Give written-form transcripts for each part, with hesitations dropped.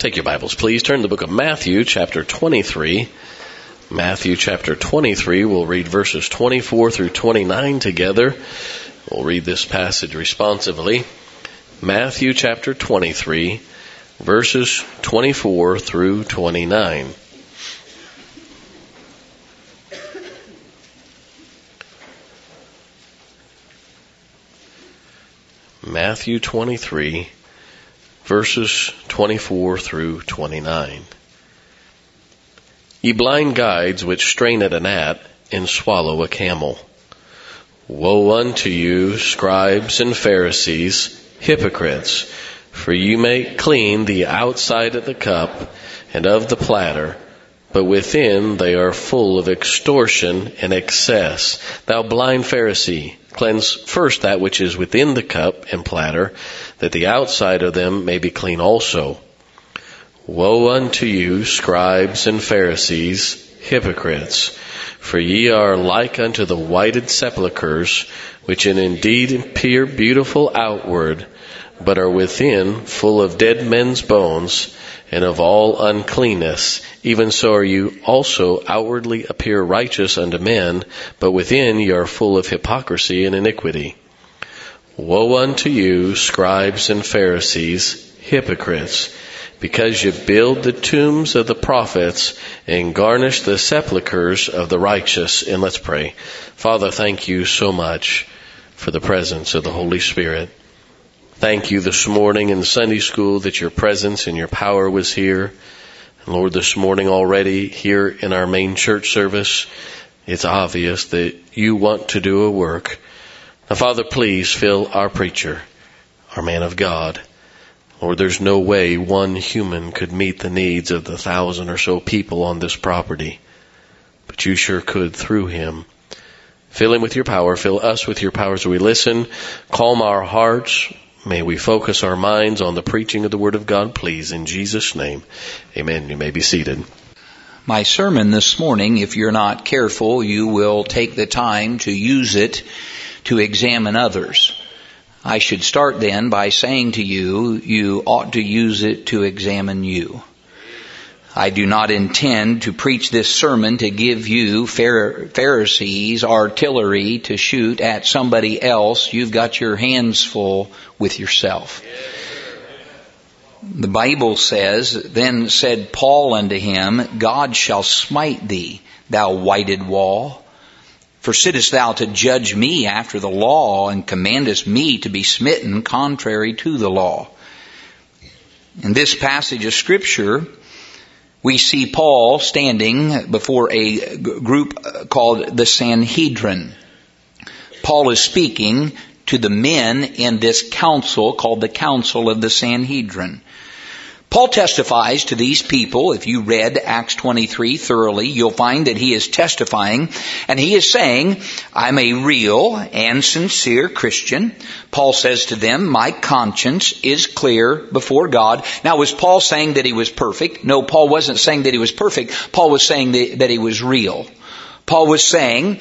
Take your Bibles, please. Turn to the book of Matthew, chapter 23. Matthew, chapter 23. We'll read verses 24 through 29 together. We'll read this passage responsively. Matthew, chapter 23, verses 24 through 29. Matthew 23, verses 24 through 29. Ye blind guides which strain at a gnat and swallow a camel. Woe unto you, scribes and Pharisees, hypocrites, for you make clean the outside of the cup and of the platter, but within they are full of extortion and excess. Thou blind Pharisee, cleanse first that which is within the cup and platter, that the outside of them may be clean also. Woe unto you, scribes and Pharisees, hypocrites, for ye are like unto the whited sepulchres, which indeed appear beautiful outward, but are within full of dead men's bones, and of all uncleanness. Even so are you also outwardly appear righteous unto men, but within ye are full of hypocrisy and iniquity. Woe unto you, scribes and Pharisees, hypocrites, because you build the tombs of the prophets and garnish the sepulchres of the righteous. And let's pray. Father, thank you so much for the presence of the Holy Spirit. Thank you this morning in Sunday school that your presence and your power was here. And Lord, this morning already here in our main church service, it's obvious that you want to do a work. Now, Father, please fill our preacher, our man of God. Lord, there's no way one human could meet the needs of the 1,000 or so people on this property. But you sure could through him. Fill him with your power. Fill us with your power as we listen. Calm our hearts. May we focus our minds on the preaching of the Word of God, please, in Jesus' name. Amen. You may be seated. My sermon this morning, if you're not careful, you will take the time to use it to examine others. I should start then by saying to you, you ought to use it to examine you. I do not intend to preach this sermon to give you Pharisees artillery to shoot at somebody else. You've got your hands full with yourself. The Bible says, Then said Paul unto him, God shall smite thee, thou whited wall. For sittest thou to judge me after the law, and commandest me to be smitten contrary to the law? In this passage of Scripture, we see Paul standing before a group called the Sanhedrin. Paul is speaking to the men in this council called the Council of the Sanhedrin. Paul testifies to these people. If you read Acts 23 thoroughly, you'll find that he is testifying, and he is saying, I'm a real and sincere Christian. Paul says to them, my conscience is clear before God. Now, was Paul saying that he was perfect? No, Paul wasn't saying that he was perfect. Paul was saying that he was real. Paul was saying,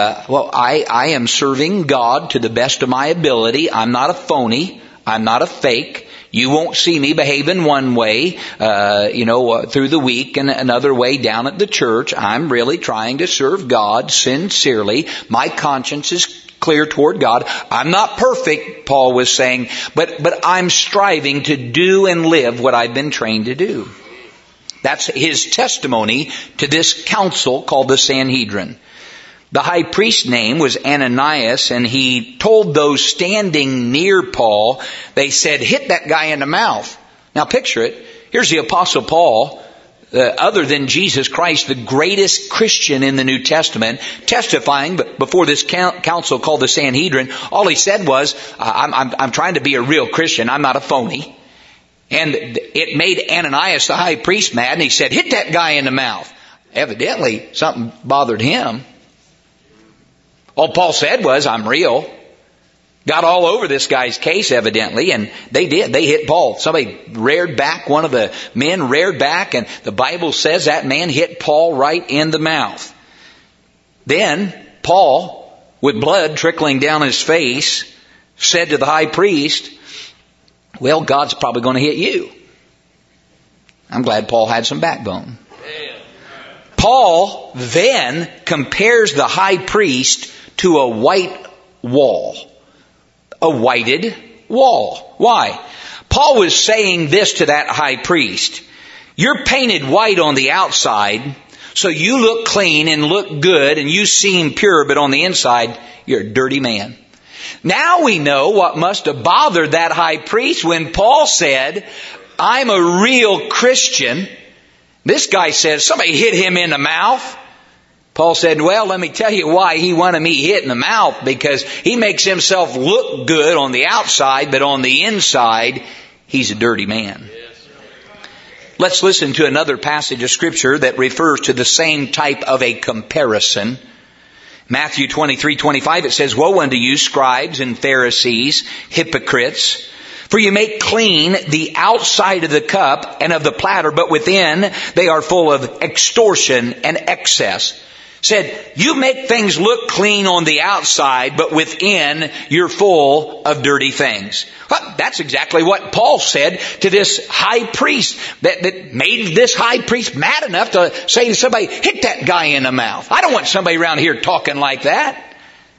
I am serving God to the best of my ability. I'm not a phony. I'm not a fake. You won't see me behaving one way, through the week and another way down at the church. I'm really trying to serve God sincerely. My conscience is clear toward God. I'm not perfect, Paul was saying, but I'm striving to do and live what I've been trained to do. That's his testimony to this council called the Sanhedrin. The high priest's name was Ananias, and he told those standing near Paul, they said, hit that guy in the mouth. Now picture it. Here's the Apostle Paul, other than Jesus Christ, the greatest Christian in the New Testament, testifying before this council called the Sanhedrin. All he said was, I'm trying to be a real Christian. I'm not a phony. And it made Ananias, the high priest, mad, and he said, hit that guy in the mouth. Evidently, something bothered him. All Paul said was, I'm real. Got all over this guy's case, evidently, and they did. They hit Paul. Somebody reared back, one of the men reared back, and the Bible says that man hit Paul right in the mouth. Then Paul, with blood trickling down his face, said to the high priest, well, God's probably going to hit you. I'm glad Paul had some backbone. Paul then compares the high priest to a white wall. A whited wall. Why? Paul was saying this to that high priest. You're painted white on the outside, so you look clean and look good and you seem pure, but on the inside, you're a dirty man. Now we know what must have bothered that high priest when Paul said, I'm a real Christian. This guy says, somebody hit him in the mouth. Paul said, well, let me tell you why he wanted me hit in the mouth, because he makes himself look good on the outside, but on the inside, he's a dirty man. Let's listen to another passage of Scripture that refers to the same type of a comparison. Matthew 23:25, it says, Woe unto you, scribes and Pharisees, hypocrites! For you make clean the outside of the cup and of the platter, but within they are full of extortion and excess. Said, you make things look clean on the outside, but within you're full of dirty things. Well, that's exactly what Paul said to this high priest that made this high priest mad enough to say to somebody, hit that guy in the mouth. I don't want somebody around here talking like that.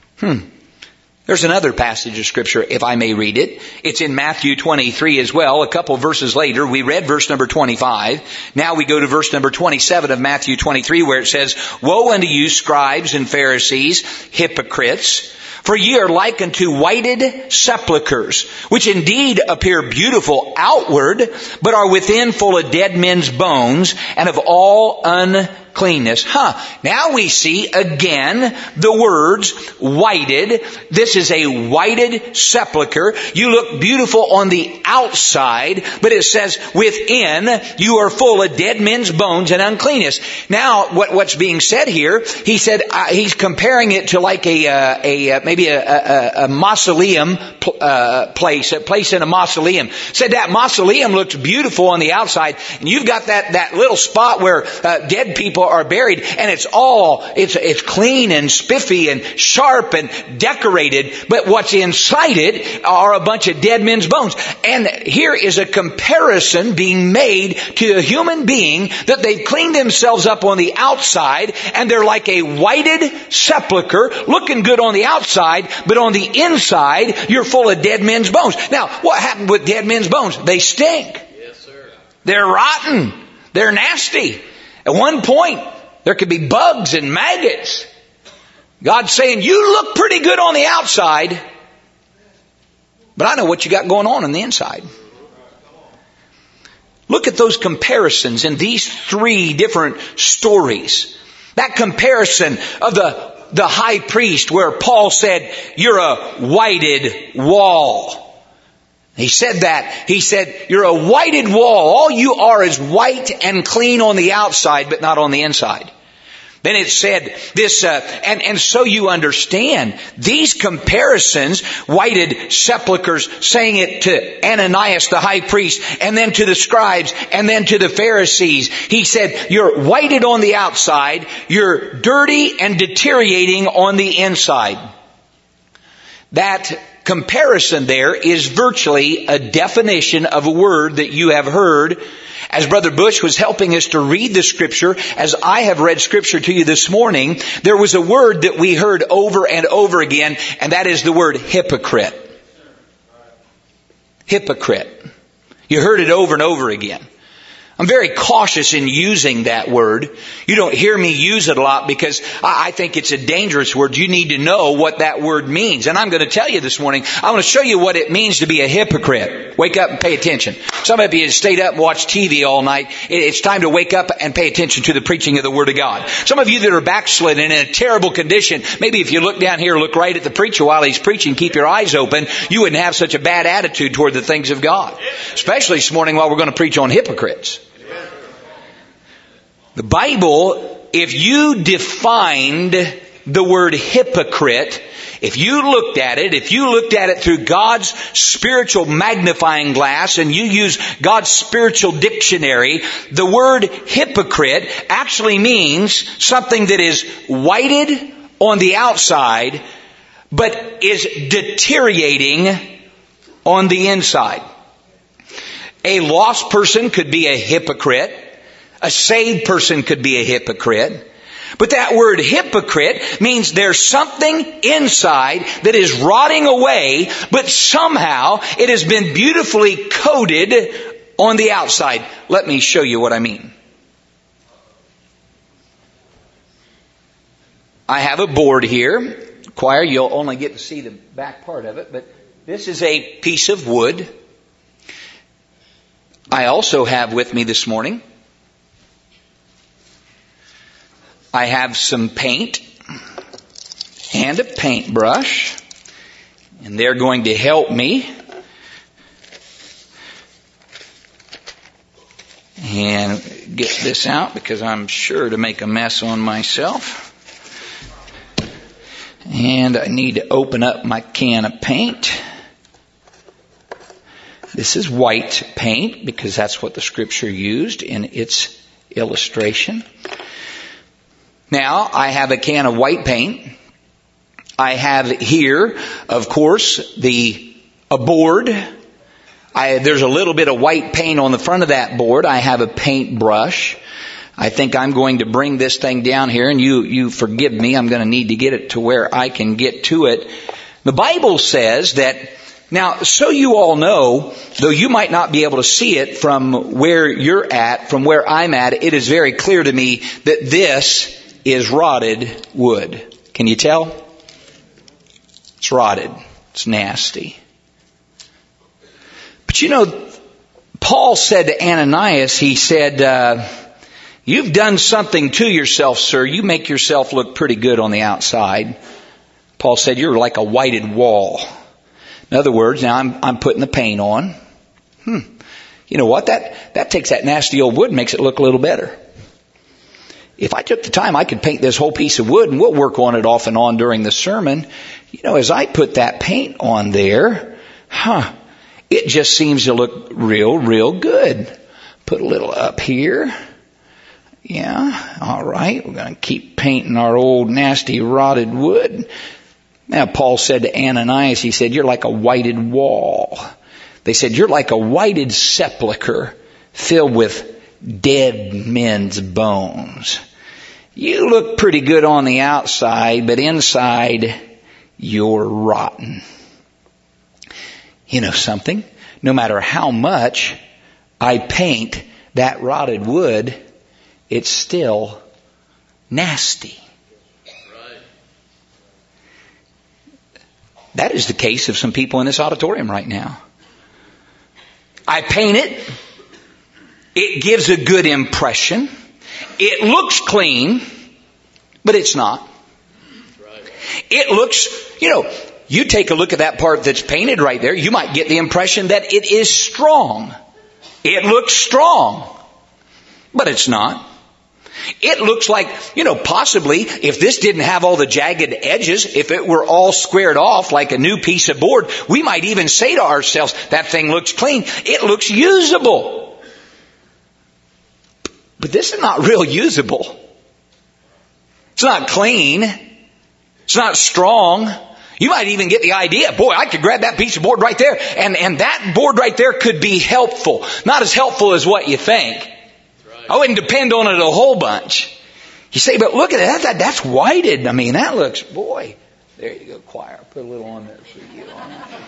There's another passage of Scripture, if I may read it. It's in Matthew 23 as well. A couple verses later, we read verse number 25. Now we go to verse number 27 of Matthew 23, where it says, Woe unto you, scribes and Pharisees, hypocrites! For ye are like unto whited sepulchres, which indeed appear beautiful outward, but are within full of dead men's bones, and of all uncleanness. Now we see again the words whited. This is a whited sepulcher. You look beautiful on the outside, but it says within you are full of dead men's bones and uncleanness. Now what's being said here, he said, he's comparing it to like maybe a mausoleum place, a place in a mausoleum. Said that mausoleum looks beautiful on the outside, and you've got that little spot where dead people are buried, and it's clean and spiffy and sharp and decorated, but what's inside it are a bunch of dead men's bones. And here is a comparison being made to a human being that they've cleaned themselves up on the outside, and they're like a whited sepulcher, looking good on the outside, but on the inside you're full of dead men's bones. Now, what happened with dead men's bones? They stink. Yes, sir. They're rotten. They're nasty. At one point, there could be bugs and maggots. God's saying, you look pretty good on the outside, but I know what you got going on the inside. Look at those comparisons in these three different stories. That comparison of the high priest, where Paul said, you're a whited wall. He said that. He said, you're a whited wall. All you are is white and clean on the outside, but not on the inside. Then it said this, and so you understand these comparisons, whited sepulchres, saying it to Ananias the high priest, and then to the scribes, and then to the Pharisees. He said, you're whited on the outside, you're dirty and deteriorating on the inside. That comparison there is virtually a definition of a word that you have heard. As Brother Bush was helping us to read the Scripture, as I have read Scripture to you this morning, there was a word that we heard over and over again, and that is the word hypocrite. Hypocrite. You heard it over and over again. I'm very cautious in using that word. You don't hear me use it a lot because I think it's a dangerous word. You need to know what that word means. And I'm going to tell you this morning, I want to show you what it means to be a hypocrite. Wake up and pay attention. Some of you have stayed up and watched TV all night. It's time to wake up and pay attention to the preaching of the Word of God. Some of you that are backslidden in a terrible condition, maybe if you look down here, look right at the preacher while he's preaching, keep your eyes open, you wouldn't have such a bad attitude toward the things of God. Especially this morning while we're going to preach on hypocrites. The Bible, if you defined the word hypocrite, if you looked at it through God's spiritual magnifying glass and you use God's spiritual dictionary, the word hypocrite actually means something that is whited on the outside, but is deteriorating on the inside. A lost person could be a hypocrite. A saved person could be a hypocrite. But that word hypocrite means there's something inside that is rotting away, but somehow it has been beautifully coated on the outside. Let me show you what I mean. I have a board here. Choir, you'll only get to see the back part of it, but this is a piece of wood. I also have with me this morning, I have some paint and a paintbrush, and they're going to help me. And get this out because I'm sure to make a mess on myself. And I need to open up my can of paint. This is white paint because that's what the Scripture used in its illustration. Now, I have a can of white paint. I have here, of course, a board. There's a little bit of white paint on the front of that board. I have a paintbrush. I think I'm going to bring this thing down here, and you forgive me. I'm going to need to get it to where I can get to it. The Bible says that, now, so you all know, though you might not be able to see it from where you're at, from where I'm at, it is very clear to me that this is rotted wood. Can you tell? It's rotted. It's nasty. But you know, Paul said to Ananias, he said, you've done something to yourself, sir. You make yourself look pretty good on the outside. Paul said, you're like a whited wall. In other words, now I'm putting the paint on. You know what? That takes that nasty old wood and makes it look a little better. If I took the time, I could paint this whole piece of wood, and we'll work on it off and on during the sermon. You know, as I put that paint on there, it just seems to look real good. Put a little up here. Yeah, all right. We're going to keep painting our old nasty rotted wood. Now, Paul said to Ananias, he said, you're like a whited wall. They said, you're like a whited sepulcher filled with dead men's bones. You look pretty good on the outside, but inside you're rotten. You know something? No matter how much I paint that rotted wood, it's still nasty. That is the case of some people in this auditorium right now. I paint it. It gives a good impression. It looks clean, but it's not. It looks, you take a look at that part that's painted right there, you might get the impression that it is strong. It looks strong, but it's not. It looks like, possibly if this didn't have all the jagged edges, if it were all squared off like a new piece of board, we might even say to ourselves, that thing looks clean. It looks usable. But this is not real usable. It's not clean. It's not strong. You might even get the idea, boy, I could grab that piece of board right there, and that board right there could be helpful. Not as helpful as what you think. I wouldn't depend on it a whole bunch. You say, but look at that. That's whited. I mean, that looks, boy. There you go, choir. Put a little on there so you get on that.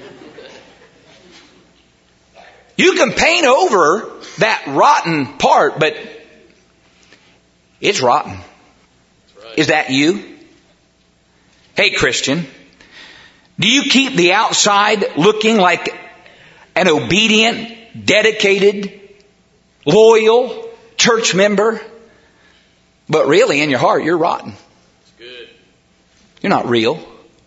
You can paint over that rotten part, but it's rotten. Is that you? Hey, Christian, do you keep the outside looking like an obedient, dedicated, loyal church member? But really, in your heart, you're rotten. That's good. You're not real.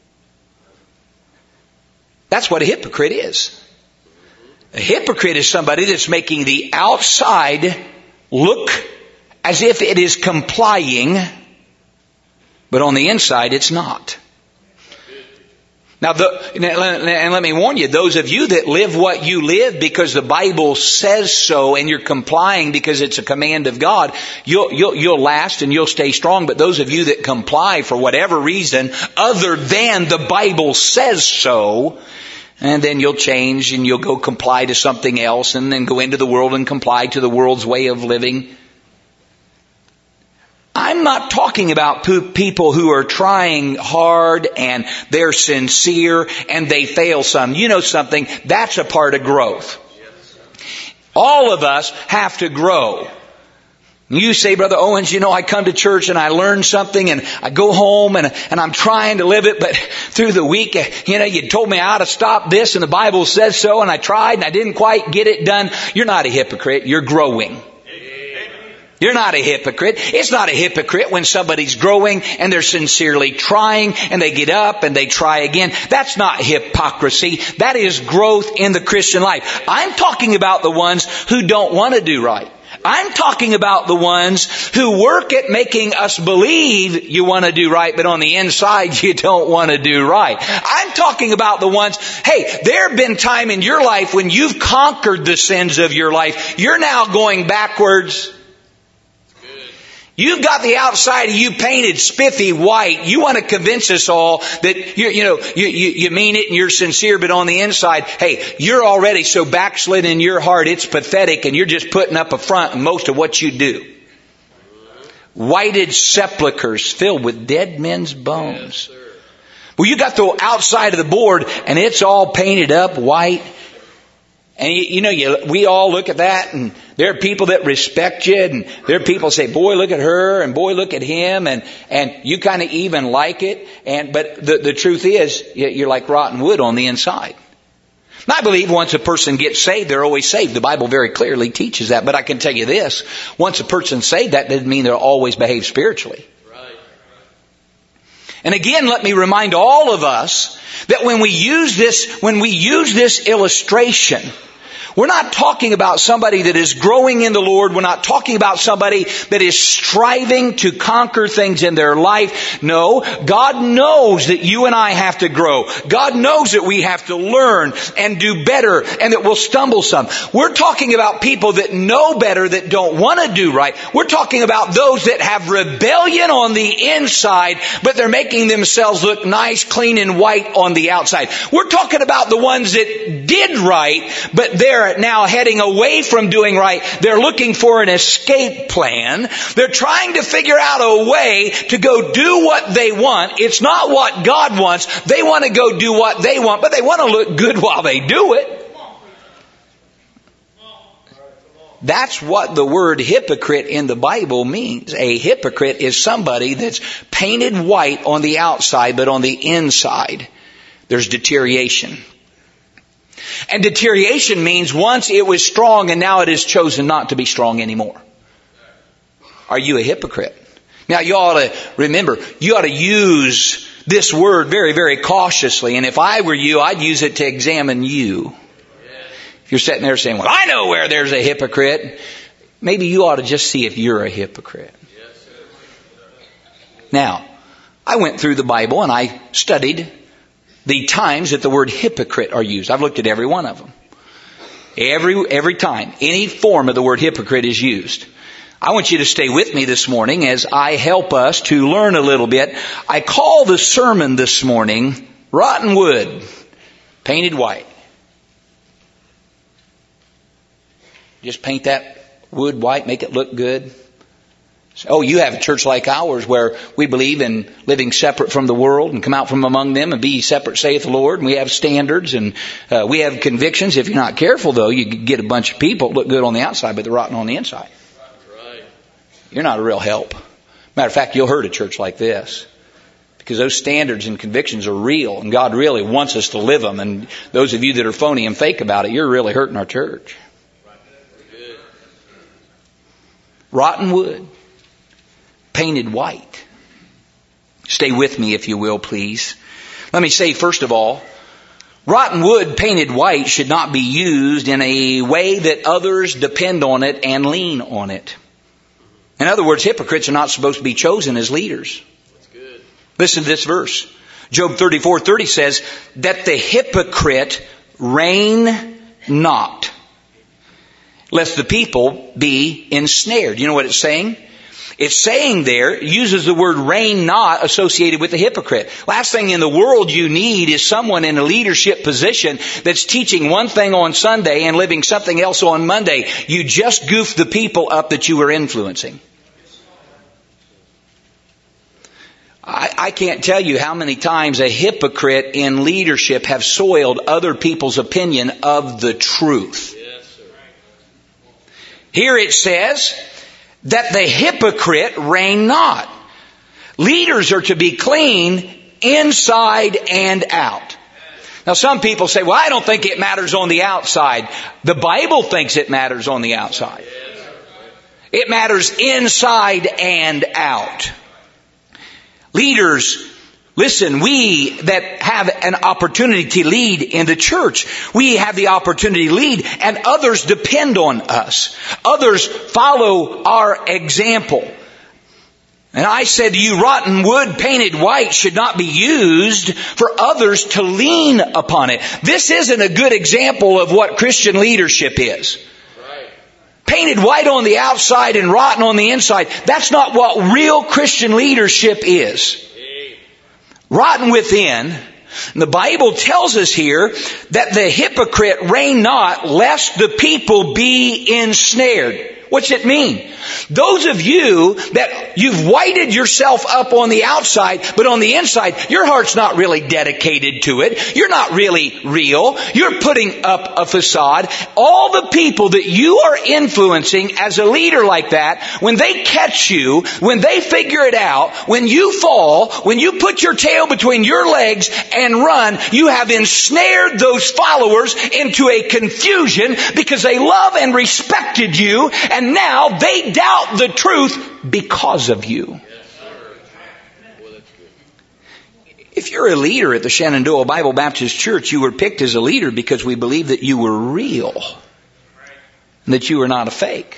That's what a hypocrite is. A hypocrite is somebody that's making the outside look as if it is complying, but on the inside it's not. Now, and let me warn you, those of you that live what you live because the Bible says so and you're complying because it's a command of God, you'll last and you'll stay strong. But those of you that comply for whatever reason other than the Bible says so, And then you'll change and you'll go comply to something else and then go into the world and comply to the world's way of living. I'm not talking about people who are trying hard and they're sincere and they fail some. You know something? That's a part of growth. All of us have to grow. You say, Brother Owens, I come to church and I learn something and I go home and I'm trying to live it, but through the week, you told me I ought to stop this and the Bible says so and I tried and I didn't quite get it done. You're not a hypocrite. You're growing. You're not a hypocrite. It's not a hypocrite when somebody's growing and they're sincerely trying and they get up and they try again. That's not hypocrisy. That is growth in the Christian life. I'm talking about the ones who don't want to do right. I'm talking about the ones who work at making us believe you want to do right, but on the inside you don't want to do right. I'm talking about the ones, hey, there have been time in your life when you've conquered the sins of your life. You're now going backwards. You've got the outside of you painted spiffy white. You want to convince us all that you mean it and you're sincere, but on the inside, hey, you're already so backslid in your heart, it's pathetic, and you're just putting up a front in most of what you do. Whited sepulchres filled with dead men's bones. Well, you got the outside of the board and it's all painted up white. And we all look at that, and there are people that respect you, and there are people say, boy, look at her, and boy, look at him, and you kind of even like it. But the truth is, you're like rotten wood on the inside. And I believe once a person gets saved, they're always saved. The Bible very clearly teaches that. But I can tell you this, once a person's saved, that doesn't mean they'll always behave spiritually. And again, let me remind all of us that when we use this illustration, we're not talking about somebody that is growing in the Lord. We're not talking about somebody that is striving to conquer things in their life. No, God knows that you and I have to grow. God knows that we have to learn and do better and that we'll stumble some. We're talking about people that know better, that don't want to do right. We're talking about those that have rebellion on the inside, but they're making themselves look nice, clean, and white on the outside. We're talking about the ones that did right, but they're now heading away from doing right. They're looking for an escape plan. They're trying to figure out a way to go do what they want. It's not what God wants. They want to go do what they want, but they want to look good while they do it. That's what the word hypocrite in the Bible means. A hypocrite is somebody that's painted white on the outside, but on the inside there's deterioration. And deterioration means once it was strong and now it is chosen not to be strong anymore. Are you a hypocrite? Now you ought to remember, you ought to use this word very, very cautiously. And if I were you, I'd use it to examine you. If you're sitting there saying, well, I know where there's a hypocrite. Maybe you ought to just see if you're a hypocrite. Now, I went through the Bible and I studied the times that the word hypocrite are used. I've looked at every one of them. Every time any form of the word hypocrite is used. I want you to stay with me this morning as I help us to learn a little bit. I call the sermon this morning, Rotten Wood, Painted White. Just paint that wood white, make it look good. Oh, you have a church like ours where we believe in living separate from the world and come out from among them and be separate, saith the Lord. And we have standards and we have convictions. If you're not careful, though, you get a bunch of people that look good on the outside, but they're rotten on the inside. Right. You're not a real help. Matter of fact, you'll hurt a church like this because those standards and convictions are real and God really wants us to live them. And those of you that are phony and fake about it, you're really hurting our church. Rotten wood. Painted white. Stay with me if you will, please. Let me say first of all, rotten wood painted white should not be used in a way that others depend on it and lean on it. In other words, hypocrites are not supposed to be chosen as leaders. That's good. Listen to this verse. Job 34:30 says that the hypocrite reign not, lest the people be ensnared. You know what it's saying? it's saying there, uses the word reign not associated with the hypocrite. Last thing in the world you need is someone in a leadership position that's teaching one thing on Sunday and living something else on Monday. You just goofed the people up that you were influencing. I can't tell you how many times a hypocrite in leadership have soiled other people's opinion of the truth. Here it says that the hypocrite reign not. Leaders are to be clean inside and out. Now some people say, well, I don't think it matters on the outside. The Bible thinks it matters on the outside. It matters inside and out. Leaders, listen, we that have an opportunity to lead in the church, we have the opportunity to lead, and others depend on us. Others follow our example. And I said to you, rotten wood painted white should not be used for others to lean upon it. This isn't a good example of what Christian leadership is. Painted white on the outside and rotten on the inside. That's not what real Christian leadership is. Rotten within. And the Bible tells us here that the hypocrite reign not, lest the people be ensnared. What's it mean? Those of you that you've whited yourself up on the outside, but on the inside, your heart's not really dedicated to it. You're not really real. You're putting up a facade. All the people that you are influencing as a leader like that, when they catch you, when they figure it out, when you fall, when you put your tail between your legs and run, you have ensnared those followers into a confusion because they love and respected you, and now they doubt the truth because of you. If you're a leader at the Shenandoah Bible Baptist Church, you were picked as a leader because we believe that you were real, and that you were not a fake.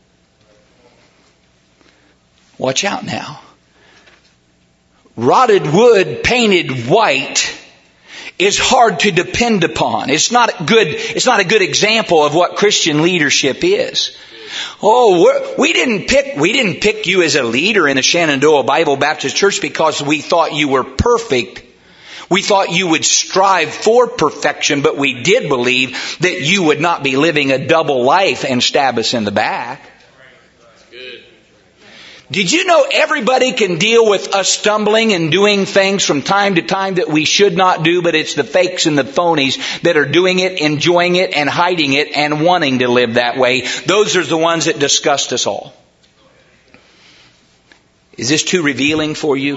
Watch out now. Rotted wood painted white is hard to depend upon. It's not a good example of what Christian leadership is. Oh, we didn't pick you as a leader in the Shenandoah Bible Baptist Church because we thought you were perfect. We thought you would strive for perfection, but we did believe that you would not be living a double life and stab us in the back. Did you know everybody can deal with us stumbling and doing things from time to time that we should not do, but it's the fakes and the phonies that are doing it, enjoying it, and hiding it, and wanting to live that way. Those are the ones that disgust us all. Is this too revealing for you?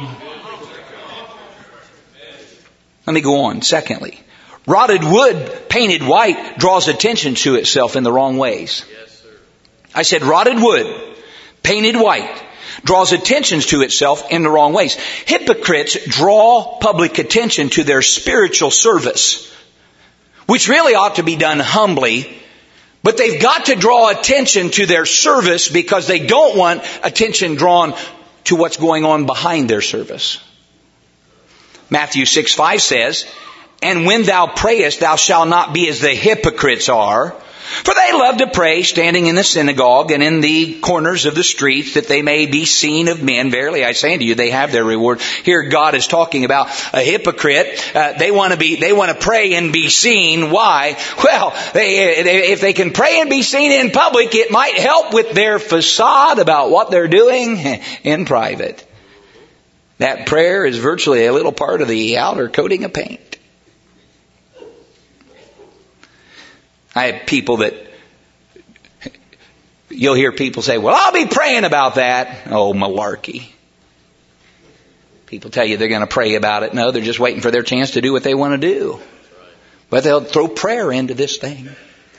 Let me go on. Secondly, rotted wood painted white draws attention to itself in the wrong ways. I said rotted wood painted white draws attention to itself in the wrong ways. Hypocrites draw public attention to their spiritual service, which really ought to be done humbly, but they've got to draw attention to their service because they don't want attention drawn to what's going on behind their service. Matthew 6:5 says, "And when thou prayest, thou shalt not be as the hypocrites are, for they love to pray, standing in the synagogue and in the corners of the streets, that they may be seen of men. Verily I say unto you, they have their reward." Here God is talking about a hypocrite. They want to pray and be seen. Why? Well, if they can pray and be seen in public, it might help with their facade about what they're doing in private. That prayer is virtually a little part of the outer coating of paint. I have people that, you'll hear people say, well, I'll be praying about that. Oh, malarkey. People tell you they're going to pray about it. No, they're just waiting for their chance to do what they want to do. But they'll throw prayer into this thing.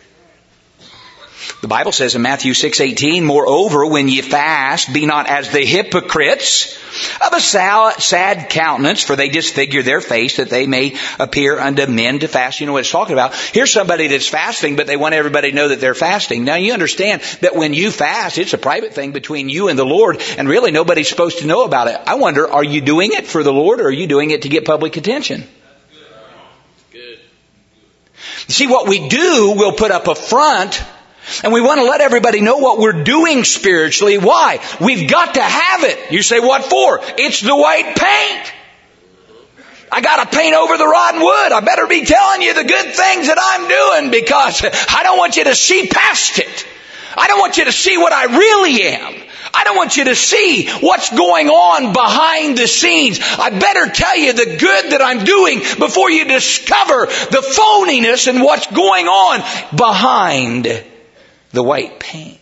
The Bible says in Matthew 6:18, "Moreover, when ye fast, be not as the hypocrites of a sad countenance, for they disfigure their face, that they may appear unto men to fast." You know what it's talking about? Here's somebody that's fasting, but they want everybody to know that they're fasting. Now you understand that when you fast, it's a private thing between you and the Lord, and really nobody's supposed to know about it. I wonder, are you doing it for the Lord, or are you doing it to get public attention? You see, what we do, we'll put up a front, And we want to let everybody know what we're doing spiritually. Why? We've got to have it. You say, what for? It's the white paint. I got to paint over the rotten wood. I better be telling you the good things that I'm doing, because I don't want you to see past it. I don't want you to see what I really am. I don't want you to see what's going on behind the scenes. I better tell you the good that I'm doing before you discover the phoniness and what's going on behind the white paint.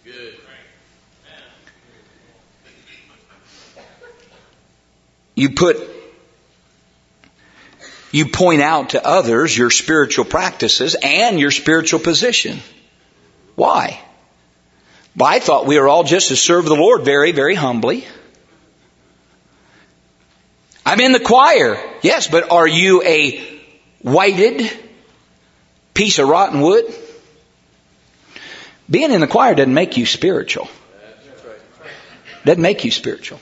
You point out to others your spiritual practices and your spiritual position. Why? Well, I thought we were all just to serve the Lord very, very humbly. I'm in the choir. Yes, but are you a whited piece of rotten wood? Being in the choir doesn't make you spiritual. Doesn't make you spiritual.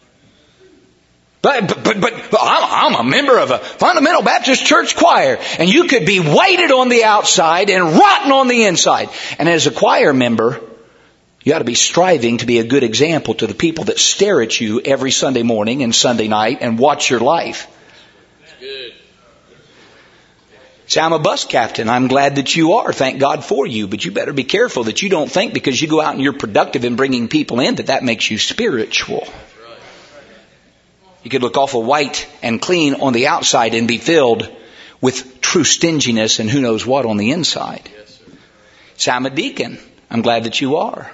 But I'm a member of a fundamental Baptist church choir, and you could be whited on the outside and rotten on the inside. And as a choir member, you ought to be striving to be a good example to the people that stare at you every Sunday morning and Sunday night and watch your life. Good. See, I'm a bus captain. I'm glad that you are. Thank God for you. But you better be careful that you don't think because you go out and you're productive in bringing people in that makes you spiritual. You could look awful white and clean on the outside and be filled with true stinginess and who knows what on the inside. Yes, sir. So I'm a deacon. I'm glad that you are.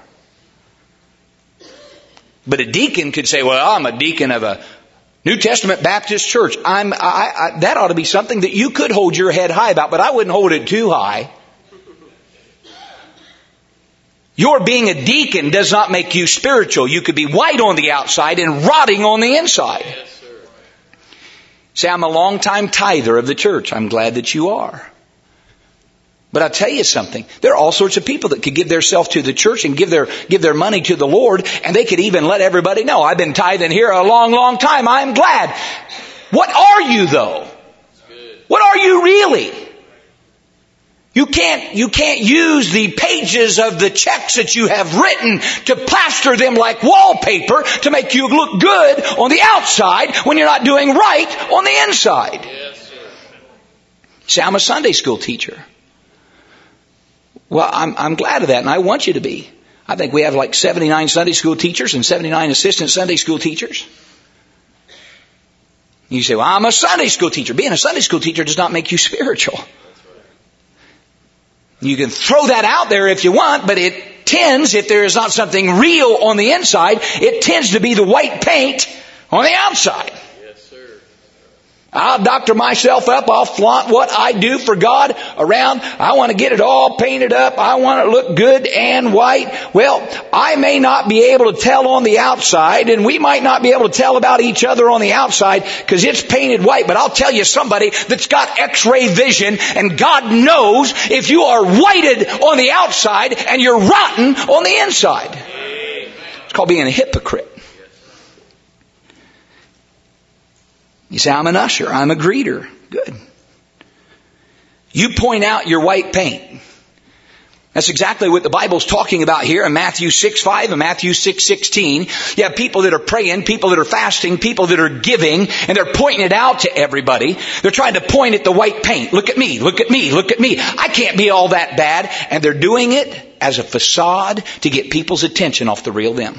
But a deacon could say, well, I'm a deacon of a New Testament Baptist church. That ought to be something that you could hold your head high about, but I wouldn't hold it too high. Your being a deacon does not make you spiritual. You could be white on the outside and rotting on the inside. Yes, sir. Say, I'm a long-time tither of the church. I'm glad that you are. But I'll tell you something. There are all sorts of people that could give themselves to the church and give their money to the Lord, and they could even let everybody know, I've been tithing here a long, long time. I'm glad. What are you, though? What are you really? You can't use the pages of the checks that you have written to plaster them like wallpaper to make you look good on the outside when you're not doing right on the inside. Yes, sir. See, I'm a Sunday school teacher. Well, I'm glad of that, and I want you to be. I think we have like 79 Sunday school teachers and 79 assistant Sunday school teachers. You say, well, I'm a Sunday school teacher. Being a Sunday school teacher does not make you spiritual. You can throw that out there if you want, but it tends, if there is not something real on the inside, it tends to be the white paint on the outside. Yes, sir. I'll doctor myself up. I'll flaunt what I do for God around. I want to get it all painted up. I want to look good and white. Well, I may not be able to tell on the outside, and we might not be able to tell about each other on the outside because it's painted white. But I'll tell you somebody that's got X-ray vision, and God knows if you are whited on the outside and you're rotten on the inside. It's called being a hypocrite. You say, I'm an usher. I'm a greeter. Good. You point out your white paint. That's exactly what the Bible's talking about here in Matthew 6:5 and Matthew 6:16. You have people that are praying, people that are fasting, people that are giving, and they're pointing it out to everybody. They're trying to point at the white paint. Look at me, look at me, look at me. I can't be all that bad. And they're doing it as a facade to get people's attention off the real them.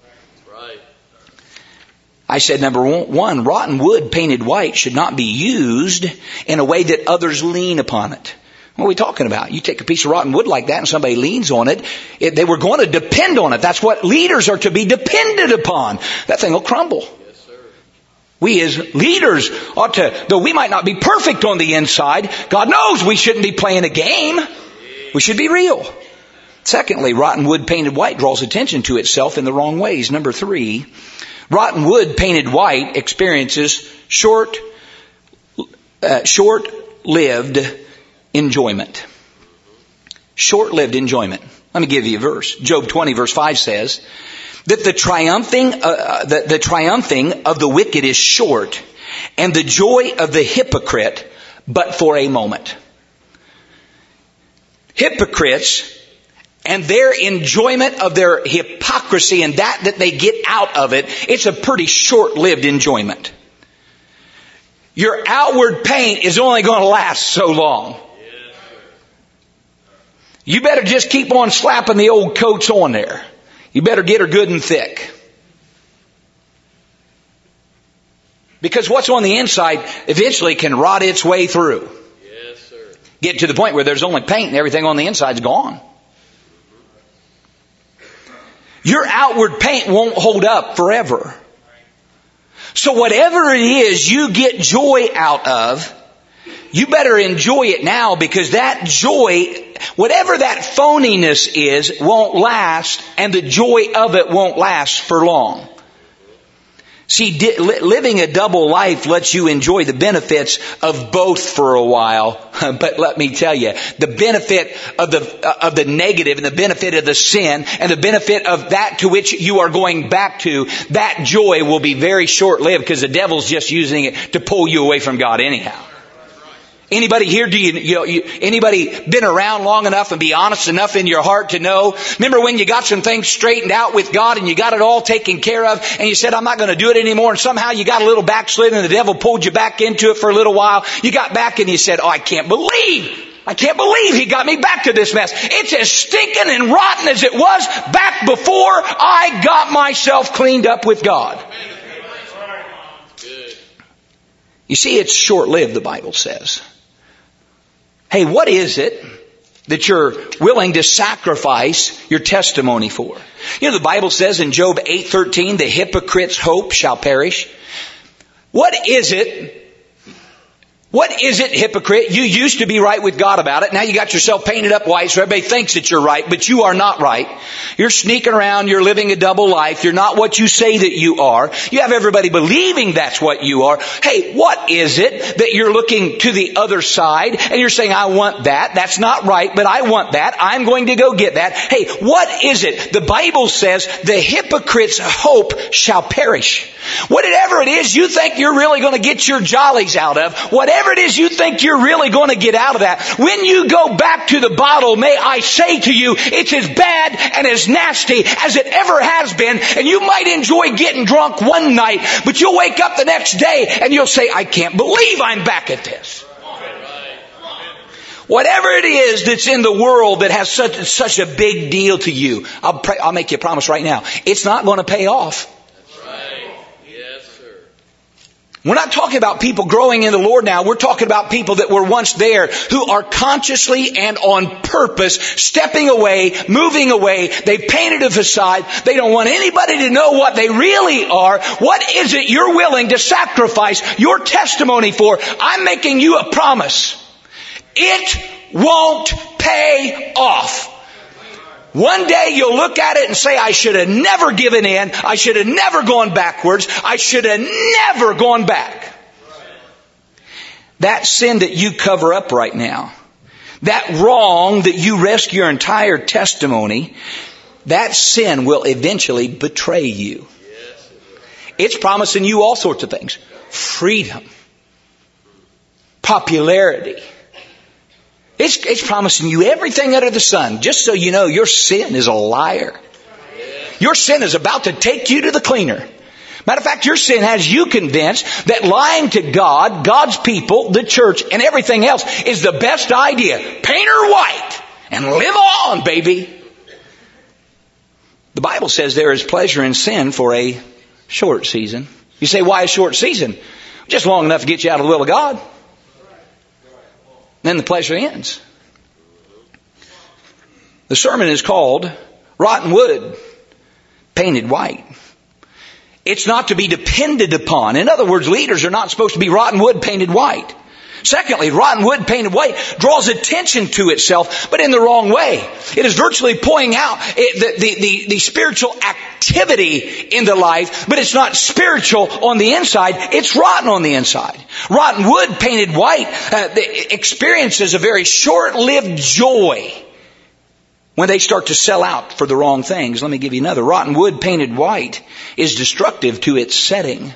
I said, number one, rotten wood painted white should not be used in a way that others lean upon it. What are we talking about? You take a piece of rotten wood like that and somebody leans on it, they were going to depend on it. That's what leaders are to be depended upon. That thing will crumble. Yes, sir. We as leaders ought to, though we might not be perfect on the inside, God knows we shouldn't be playing a game. We should be real. Secondly, rotten wood painted white draws attention to itself in the wrong ways. Number 3, rotten wood painted white experiences short-lived enjoyment. Short-lived enjoyment. Let me give you a verse. Job 20 verse 5 says that the triumphing of the wicked is short, and the joy of the hypocrite but for a moment. Hypocrites and their enjoyment of their hypocrisy and that they get out of it, it's a pretty short-lived enjoyment. Your outward paint is only going to last so long. You better just keep on slapping the old coats on there. You better get her good and thick. Because what's on the inside eventually can rot its way through. Yes, sir. Get to the point where there's only paint and everything on the inside's gone. Your outward paint won't hold up forever. So whatever it is you get joy out of, you better enjoy it now, because that joy, whatever that phoniness is, won't last, and the joy of it won't last for long. See, living a double life lets you enjoy the benefits of both for a while. But let me tell you, the benefit of the negative and the benefit of the sin and the benefit of that to which you are going back to, that joy will be very short-lived, because the devil's just using it to pull you away from God anyhow. Anybody here, anybody been around long enough and be honest enough in your heart to know? Remember when you got some things straightened out with God and you got it all taken care of, and you said, I'm not going to do it anymore, and somehow you got a little backslid and the devil pulled you back into it for a little while. You got back and you said, I can't believe he got me back to this mess. It's as stinking and rotten as it was back before I got myself cleaned up with God. You see, it's short-lived, the Bible says. Hey, what is it that you're willing to sacrifice your testimony for? You know, the Bible says in Job 8:13, the hypocrite's hope shall perish. What is it, hypocrite? You used to be right with God about it. Now you got yourself painted up white so everybody thinks that you're right, but you are not right. You're sneaking around. You're living a double life. You're not what you say that you are. You have everybody believing that's what you are. Hey, what is it that you're looking to the other side and you're saying, I want that. That's not right, but I want that. I'm going to go get that. Hey, what is it? The Bible says the hypocrite's hope shall perish. Whatever it is you think you're really going to get your jollies out of, whatever it is you think you're really going to get out of that, when you go back to the bottle, may I say to you, it's as bad and as nasty as it ever has been. And you might enjoy getting drunk one night, but you'll wake up the next day and you'll say, I can't believe I'm back at this. Whatever it is that's in the world that has such a big deal to you, I'll make you a promise right now, it's not going to pay off. We're not talking about people growing in the Lord now. We're talking about people that were once there who are consciously and on purpose stepping away, moving away. They've painted a facade. They don't want anybody to know what they really are. What is it you're willing to sacrifice your testimony for? I'm making you a promise. It won't pay off. One day you'll look at it and say, I should have never given in. I should have never gone backwards. I should have never gone back. That sin that you cover up right now, that wrong that you risk your entire testimony, that sin will eventually betray you. It's promising you all sorts of things. Freedom. Popularity. It's promising you everything under the sun. Just so you know, your sin is a liar. Your sin is about to take you to the cleaner. Matter of fact, your sin has you convinced that lying to God, God's people, the church, and everything else is the best idea. Paint her white and live on, baby. The Bible says there is pleasure in sin for a short season. You say, why a short season? Just long enough to get you out of the will of God. Then the pleasure ends. The sermon is called Rotten Wood, Painted White. It's not to be depended upon. In other words, leaders are not supposed to be rotten wood painted white. Secondly, rotten wood painted white draws attention to itself, but in the wrong way. It is virtually pointing out the spiritual activity in the life, but it's not spiritual on the inside. It's rotten on the inside. Rotten wood painted white experiences a very short-lived joy when they start to sell out for the wrong things. Let me give you another. Rotten wood painted white is destructive to its setting.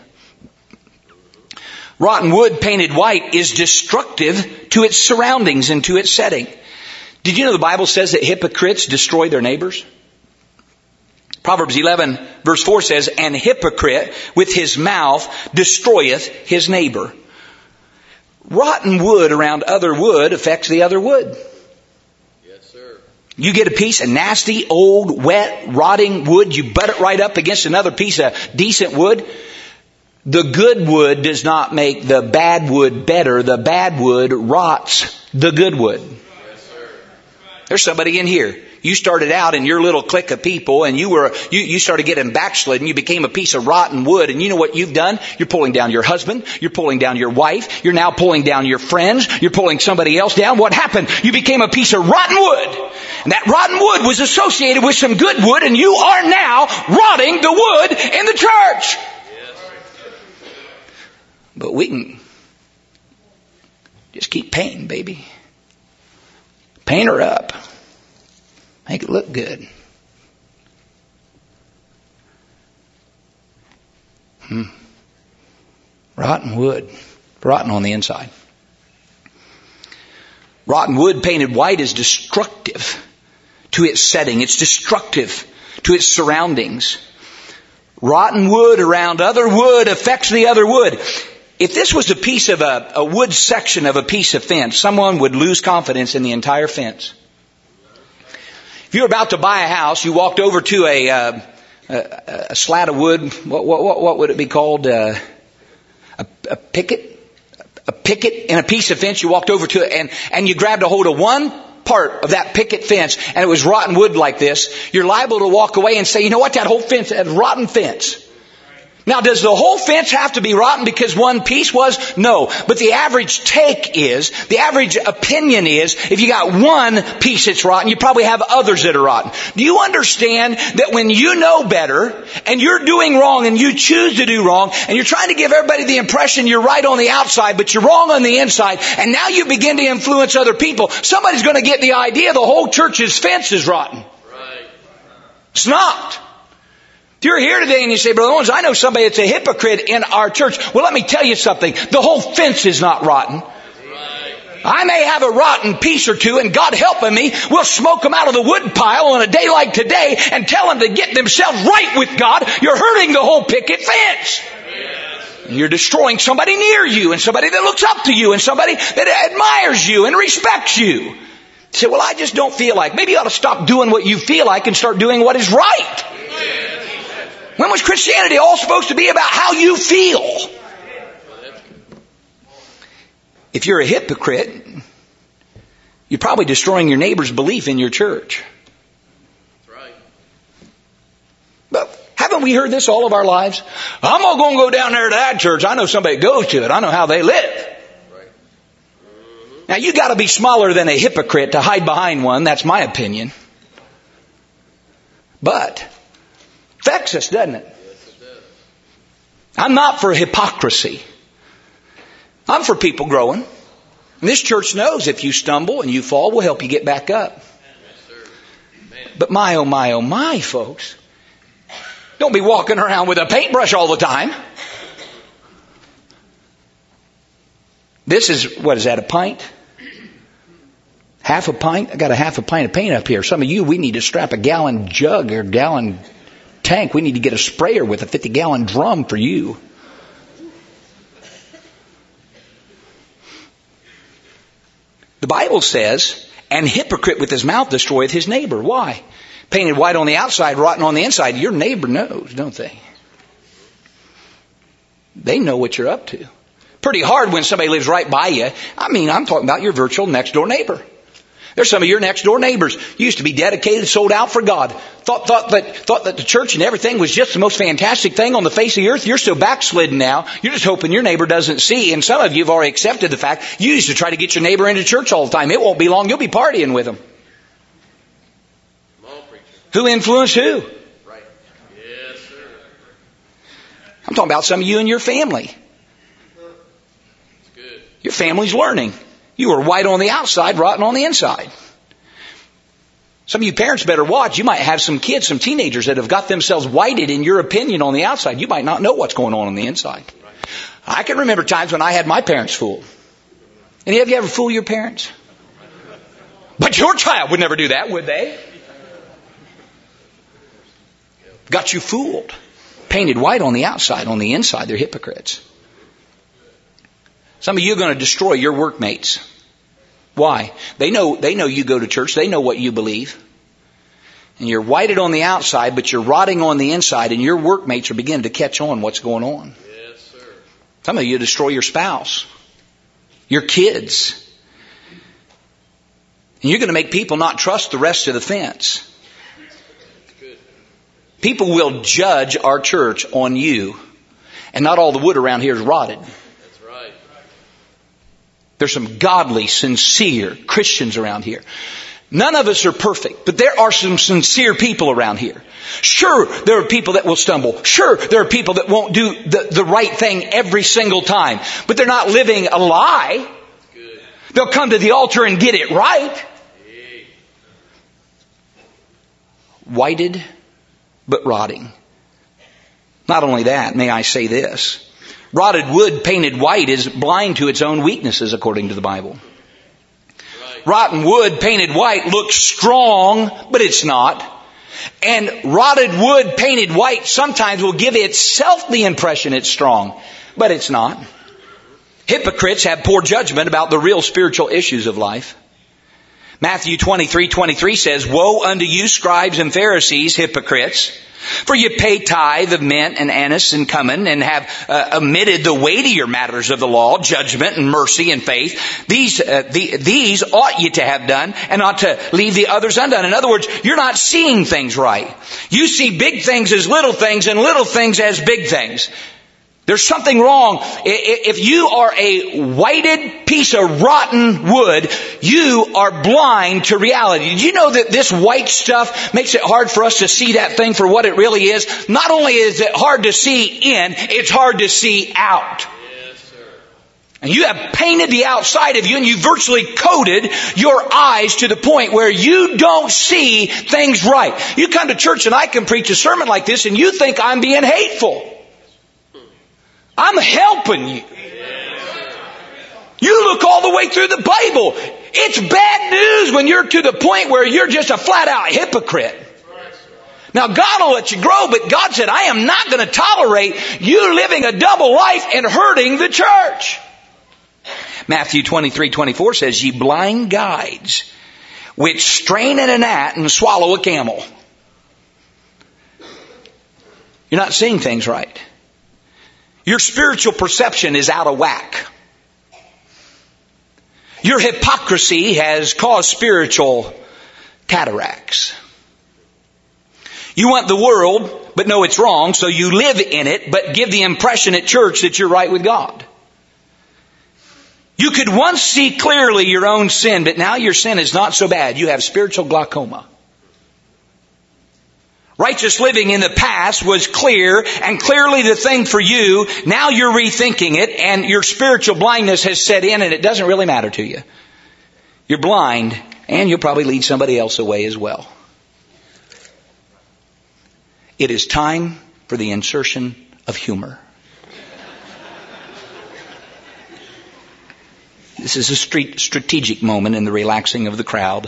Rotten wood painted white is destructive to its surroundings and to its setting. Did you know the Bible says that hypocrites destroy their neighbors? Proverbs 11 verse 4 says, "An hypocrite with his mouth destroyeth his neighbor." Rotten wood around other wood affects the other wood. Yes, sir. You get a piece of nasty, old, wet, rotting wood, you butt it right up against another piece of decent wood. The good wood does not make the bad wood better. The bad wood rots the good wood. Yes, sir. There's somebody in here. You started out in your little clique of people and you started getting backslidden. You became a piece of rotten wood. And you know what you've done? You're pulling down your husband. You're pulling down your wife. You're now pulling down your friends. You're pulling somebody else down. What happened? You became a piece of rotten wood. And that rotten wood was associated with some good wood, and you are now rotting the wood in the church. But we can just keep painting, baby. Paint her up. Make it look good. Rotten wood. Rotten on the inside. Rotten wood painted white is destructive to its setting. It's destructive to its surroundings. Rotten wood around other wood affects the other wood. If this was a piece of a wood section of a piece of fence, someone would lose confidence in the entire fence. If you were about to buy a house, you walked over to a slat of wood. What would it be called? A picket? A picket in a piece of fence. You walked over to it and you grabbed a hold of one part of that picket fence, and it was rotten wood like this. You're liable to walk away and say, you know what, that whole fence, that rotten fence. Now, does the whole fence have to be rotten because one piece was? No. But the average the average opinion is, if you got one piece that's rotten, you probably have others that are rotten. Do you understand that when you know better, and you're doing wrong, and you choose to do wrong, and you're trying to give everybody the impression you're right on the outside, but you're wrong on the inside, and now you begin to influence other people, somebody's going to get the idea the whole church's fence is rotten. Right. It's not. If you're here today and you say, Brother Owens, I know somebody that's a hypocrite in our church. Well, let me tell you something. The whole fence is not rotten. I may have a rotten piece or two, and God helping me, we'll smoke them out of the wood pile on a day like today and tell them to get themselves right with God. You're hurting the whole picket fence. And you're destroying somebody near you, and somebody that looks up to you, and somebody that admires you and respects you. You say, well, I just don't feel like. Maybe you ought to stop doing what you feel like and start doing what is right. When was Christianity all supposed to be about how you feel? If you're a hypocrite, you're probably destroying your neighbor's belief in your church. That's right. But haven't we heard this all of our lives? I'm not going to go down there to that church. I know somebody that goes to it. I know how they live. Right. Now, you got to be smaller than a hypocrite to hide behind one. That's my opinion. But affects us, doesn't it? Yes, it does. I'm not for hypocrisy. I'm for people growing. And this church knows if you stumble and you fall, we'll help you get back up. Yes, sir. Amen. But my, oh my, oh my, folks. Don't be walking around with a paintbrush all the time. This is, what is that, a pint? Half a pint? I got a half a pint of paint up here. Some of you, we need to strap a gallon jug or gallon tank. We need to get a sprayer with a 50-gallon drum for you. The Bible says, "An hypocrite with his mouth destroyeth his neighbor." Why? Painted white on the outside, rotten on the inside. Your neighbor knows, don't they? They know what you're up to. Pretty hard when somebody lives right by you. I mean, I'm talking about your virtual next door neighbor. There's some of your next door neighbors used to be dedicated, sold out for God. Thought that the church and everything was just the most fantastic thing on the face of the earth. You're still backslidden now. You're just hoping your neighbor doesn't see. And some of you have already accepted the fact you used to try to get your neighbor into church all the time. It won't be long. You'll be partying with them. Come on, preacher. Who influenced who? Right. Yes, sir. I'm talking about some of you and your family. It's good. Your family's learning. You are white on the outside, rotten on the inside. Some of you parents better watch. You might have some kids, some teenagers that have got themselves whited in your opinion on the outside. You might not know what's going on the inside. I can remember times when I had my parents fooled. Any of you ever fool your parents? But your child would never do that, would they? Got you fooled. Painted white on the outside, on the inside, they're hypocrites. Some of you are going to destroy your workmates. Why? They know you go to church. They know what you believe. And you're whited on the outside, but you're rotting on the inside, and your workmates are beginning to catch on what's going on. Yes, sir. Some of you destroy your spouse, your kids. And you're going to make people not trust the rest of the fence. People will judge our church on you. And not all the wood around here is rotted. That's right. There's some godly, sincere Christians around here. None of us are perfect, but there are some sincere people around here. Sure, there are people that will stumble. Sure, there are people that won't do the right thing every single time. But they're not living a lie. They'll come to the altar and get it right. Whited, but rotting. Not only that, may I say this. Rotted wood painted white is blind to its own weaknesses, according to the Bible. Right. Rotten wood painted white looks strong, but it's not. And rotted wood painted white sometimes will give itself the impression it's strong, but it's not. Hypocrites have poor judgment about the real spiritual issues of life. Matthew 23:23 says, "Woe unto you, scribes and Pharisees, hypocrites! For you pay tithe of mint and anise and cumin, and have omitted the weightier matters of the law, judgment and mercy and faith. These ought you to have done, and not to leave the others undone." In other words, you're not seeing things right. You see big things as little things, and little things as big things. There's something wrong. If you are a whited piece of rotten wood, you are blind to reality. Did you know that this white stuff makes it hard for us to see that thing for what it really is? Not only is it hard to see in, it's hard to see out. Yes, sir. And you have painted the outside of you, and you virtually coated your eyes to the point where you don't see things right. You come to church and I can preach a sermon like this and you think I'm being hateful. I'm helping you. You look all the way through the Bible. It's bad news when you're to the point where you're just a flat out hypocrite. Now God will let you grow, but God said, I am not going to tolerate you living a double life and hurting the church. Matthew 23:24 says, "Ye blind guides, which strain at a gnat and swallow a camel." You're not seeing things right. Your spiritual perception is out of whack. Your hypocrisy has caused spiritual cataracts. You want the world, but know it's wrong, so you live in it, but give the impression at church that you're right with God. You could once see clearly your own sin, but now your sin is not so bad. You have spiritual glaucoma. Righteous living in the past was clear and clearly the thing for you. Now you're rethinking it and your spiritual blindness has set in and it doesn't really matter to you. You're blind and you'll probably lead somebody else away as well. It is time for the insertion of humor. This is a strategic moment in the relaxing of the crowd.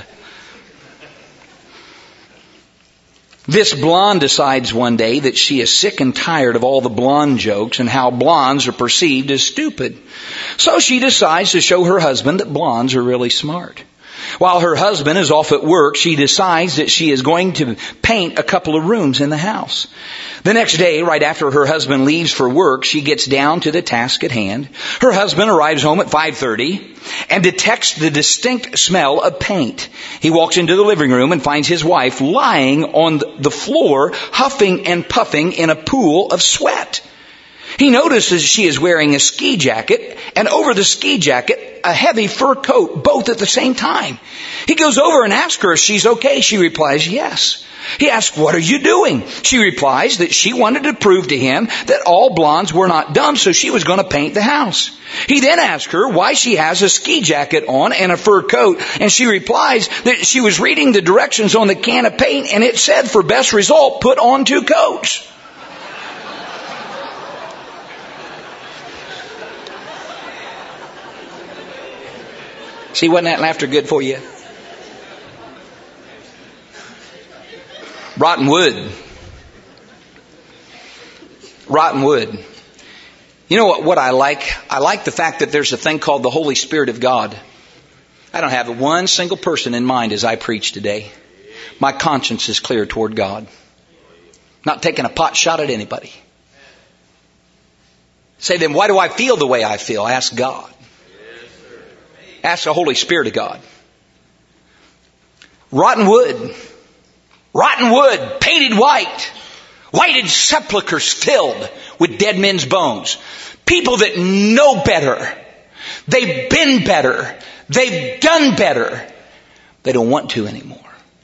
This blonde decides one day that she is sick and tired of all the blonde jokes and how blondes are perceived as stupid. So she decides to show her husband that blondes are really smart. While her husband is off at work, she decides that she is going to paint a couple of rooms in the house. The next day, right after her husband leaves for work, she gets down to the task at hand. Her husband arrives home at 5:30 and detects the distinct smell of paint. He walks into the living room and finds his wife lying on the floor, huffing and puffing in a pool of sweat. He notices she is wearing a ski jacket, and over the ski jacket, a heavy fur coat, both at the same time. He goes over and asks her if she's okay. She replies, yes. He asks, what are you doing? She replies that she wanted to prove to him that all blondes were not dumb, so she was going to paint the house. He then asks her why she has a ski jacket on and a fur coat, and she replies that she was reading the directions on the can of paint, and it said for best result, put on 2 coats. See, wasn't that laughter good for you? Rotten wood. Rotten wood. You know what I like? I like the fact that there's a thing called the Holy Spirit of God. I don't have one single person in mind as I preach today. My conscience is clear toward God. Not taking a pot shot at anybody. Say then, why do I feel the way I feel? Ask God. Ask the Holy Spirit of God. Rotten wood. Rotten wood, painted white. Whited sepulchres filled with dead men's bones. People that know better. They've been better. They've done better. They don't want to anymore.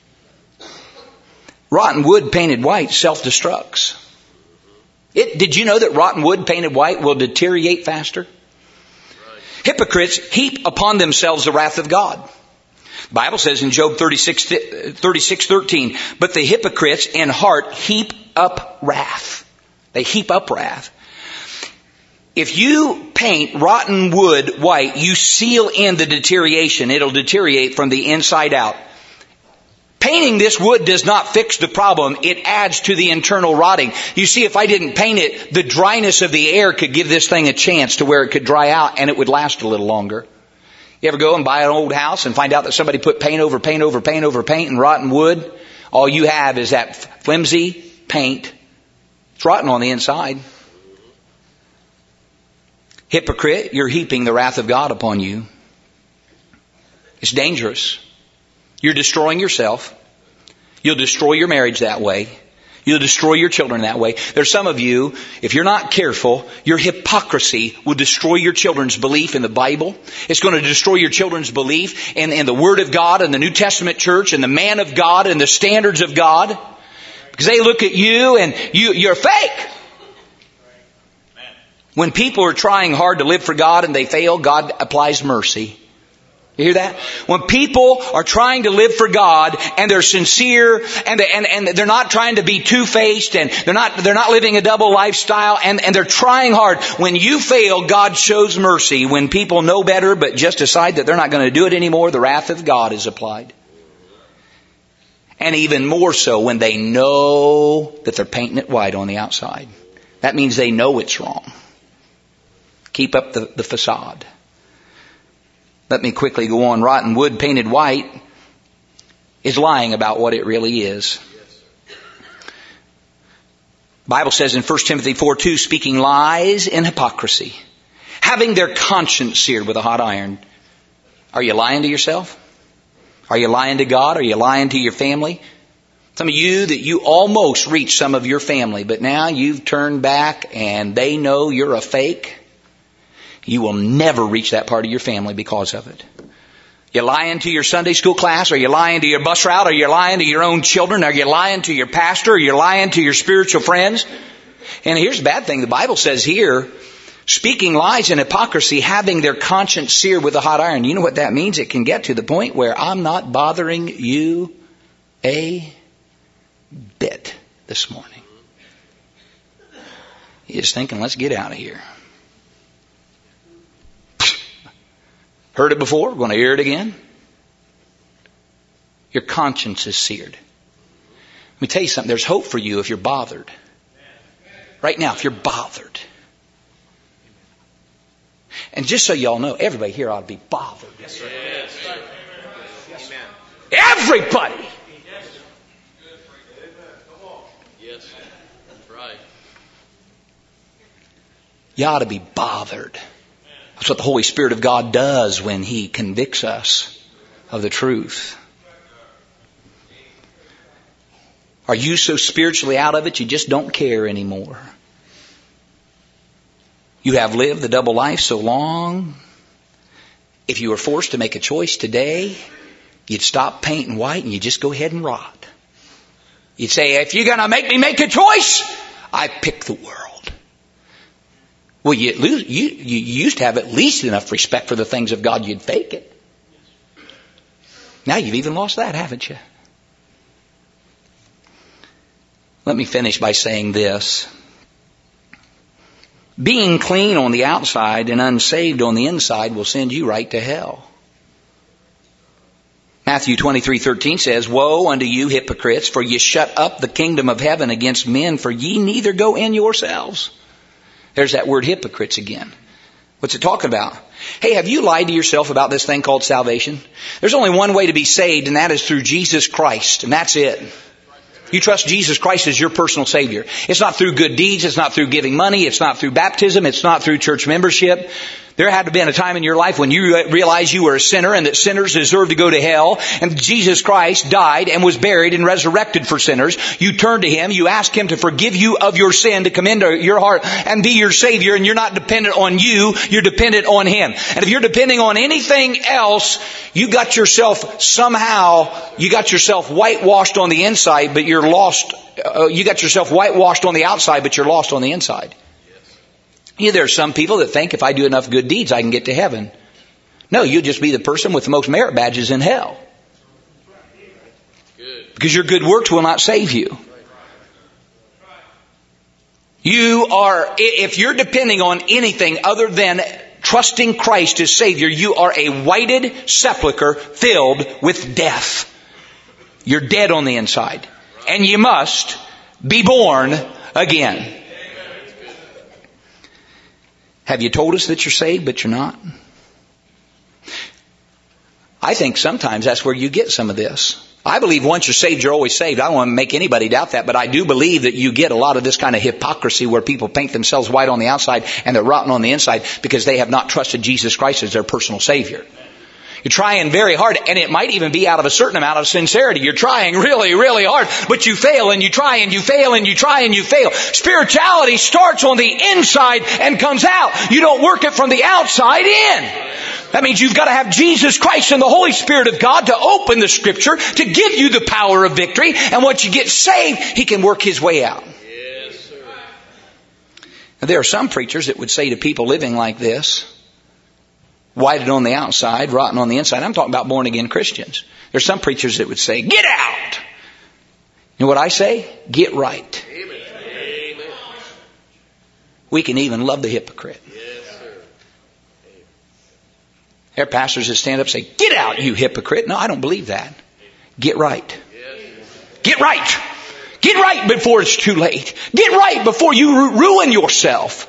Rotten wood painted white self-destructs. Did you know that rotten wood painted white will deteriorate faster? Hypocrites heap upon themselves the wrath of God. The Bible says in Job 36:13, but the hypocrites in heart heap up wrath. They heap up wrath. If you paint rotten wood white, you seal in the deterioration. It'll deteriorate from the inside out. Painting this wood does not fix the problem. It adds to the internal rotting. You see, if I didn't paint it, the dryness of the air could give this thing a chance to where it could dry out and it would last a little longer. You ever go and buy an old house and find out that somebody put paint over paint over paint over paint and rotten wood? All you have is that flimsy paint. It's rotten on the inside. Hypocrite, you're heaping the wrath of God upon you. It's dangerous. You're destroying yourself. You'll destroy your marriage that way. You'll destroy your children that way. There's some of you, if you're not careful, your hypocrisy will destroy your children's belief in the Bible. It's going to destroy your children's belief in the Word of God and the New Testament church and the man of God and the standards of God. Because they look at you and you're fake. When people are trying hard to live for God and they fail, God applies mercy. You hear that? When people are trying to live for God and they're sincere and they're not trying to be two-faced and they're not living a double lifestyle and they're trying hard. When you fail, God shows mercy. When people know better but just decide that they're not going to do it anymore, the wrath of God is applied. And even more so when they know that they're painting it white on the outside. That means they know it's wrong. Keep up the facade. Let me quickly go on. Rotten wood painted white is lying about what it really is. The Bible says in 1 Timothy 4:2, speaking lies in hypocrisy, having their conscience seared with a hot iron. Are you lying to yourself? Are you lying to God? Are you lying to your family? Some of you that you almost reached some of your family, but now you've turned back and they know you're a fake. You will never reach that part of your family because of it. You're lying to your Sunday school class? Are you lying to your bus route? Are you lying to your own children? Are you lying to your pastor? Are you lying to your spiritual friends? And here's the bad thing. The Bible says here, speaking lies and hypocrisy, having their conscience seared with a hot iron. You know what that means? It can get to the point where I'm not bothering you a bit this morning. You're just thinking, let's get out of here. Heard it before, going to hear it again. Your conscience is seared. Let me tell you something, there's hope for you if you're bothered. Right now, if you're bothered. And just so y'all know, everybody here ought to be bothered. Yes, sir. Yes. Everybody! Yes, right. You ought to be bothered. That's what the Holy Spirit of God does when He convicts us of the truth. Are you so spiritually out of it you just don't care anymore? You have lived the double life so long. If you were forced to make a choice today, you'd stop painting white and you'd just go ahead and rot. You'd say, if you're going to make me make a choice, I pick the world. Well, you used to have at least enough respect for the things of God, you'd fake it. Now you've even lost that, haven't you? Let me finish by saying this. Being clean on the outside and unsaved on the inside will send you right to hell. Matthew 23:13 says, Woe unto you hypocrites, for ye shut up the kingdom of heaven against men, for ye neither go in yourselves. There's that word hypocrites again. What's it talking about? Hey, have you lied to yourself about this thing called salvation? There's only one way to be saved, and that is through Jesus Christ, and that's it. You trust Jesus Christ as your personal Savior. It's not through good deeds. It's not through giving money. It's not through baptism. It's not through church membership. There had to have been a time in your life when you realized you were a sinner and that sinners deserve to go to hell. And Jesus Christ died and was buried and resurrected for sinners. You turned to Him. You asked Him to forgive you of your sin, to come into your heart and be your Savior. And you're not dependent on you. You're dependent on Him. And if you're depending on anything else, you got yourself whitewashed on the inside, but you're lost. You got yourself whitewashed on the outside, but you're lost on the inside. Yeah, there are some people that think if I do enough good deeds, I can get to heaven. No, you'll just be the person with the most merit badges in hell. Because your good works will not save you. If you're depending on anything other than trusting Christ as Savior, you are a whited sepulcher filled with death. You're dead on the inside. And you must be born again. Have you told us that you're saved, but you're not? I think sometimes that's where you get some of this. I believe once you're saved, you're always saved. I don't want to make anybody doubt that, but I do believe that you get a lot of this kind of hypocrisy where people paint themselves white on the outside and they're rotten on the inside because they have not trusted Jesus Christ as their personal Savior. You're trying very hard, and it might even be out of a certain amount of sincerity. You're trying really, really hard, but you fail, and you try, and you fail, and you try, and you fail. Spirituality starts on the inside and comes out. You don't work it from the outside in. That means you've got to have Jesus Christ and the Holy Spirit of God to open the Scripture, to give you the power of victory, and once you get saved, He can work His way out. Yes, sir. Now, there are some preachers that would say to people living like this, whited on the outside, rotten on the inside. I'm talking about born-again Christians. There's some preachers that would say, get out! You know what I say? Get right. Amen. We can even love the hypocrite. Yes, sir. There are pastors that stand up and say, get out, you hypocrite. No, I don't believe that. Get right. Get right. Get right before it's too late. Get right before you ruin yourself.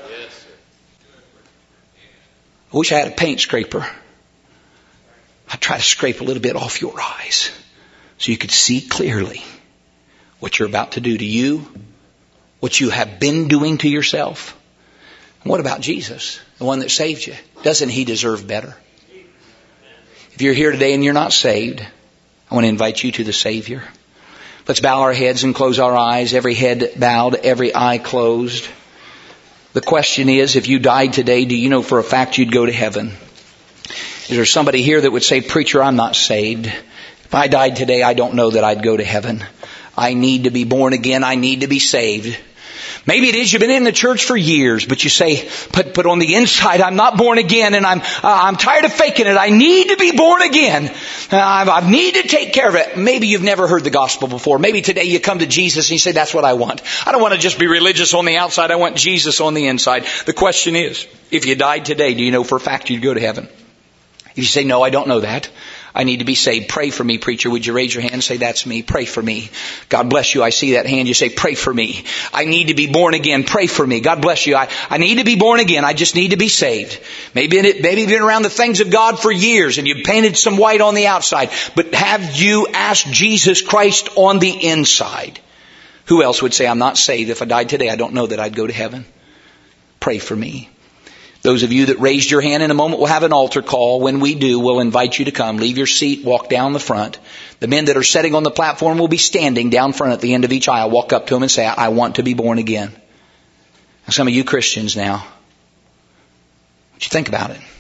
I wish I had a paint scraper. I'd try to scrape a little bit off your eyes so you could see clearly what you're about to do to you, what you have been doing to yourself. And what about Jesus, the one that saved you? Doesn't He deserve better? If you're here today and you're not saved, I want to invite you to the Savior. Let's bow our heads and close our eyes, every head bowed, every eye closed. The question is, if you died today, do you know for a fact you'd go to heaven? Is there somebody here that would say, preacher, I'm not saved. If I died today, I don't know that I'd go to heaven. I need to be born again. I need to be saved. Maybe it is you've been in the church for years, but you say, but on the inside, I'm not born again, and I'm tired of faking it. I need to be born again. I need to take care of it. Maybe you've never heard the gospel before. Maybe today you come to Jesus and you say, that's what I want. I don't want to just be religious on the outside. I want Jesus on the inside. The question is, if you died today, do you know for a fact you'd go to heaven? If you say, no, I don't know that. I need to be saved. Pray for me, preacher. Would you raise your hand and say, that's me. Pray for me. God bless you. I see that hand. You say, pray for me. I need to be born again. Pray for me. God bless you. I need to be born again. I just need to be saved. Maybe you've been around the things of God for years and you've painted some white on the outside. But have you asked Jesus Christ on the inside? Who else would say, I'm not saved. If I died today, I don't know that I'd go to heaven. Pray for me. Those of you that raised your hand, in a moment we'll have an altar call. When we do, we'll invite you to come. Leave your seat, walk down the front. The men that are sitting on the platform will be standing down front at the end of each aisle. Walk up to them and say, I want to be born again. Now, some of you Christians now, what you think about it?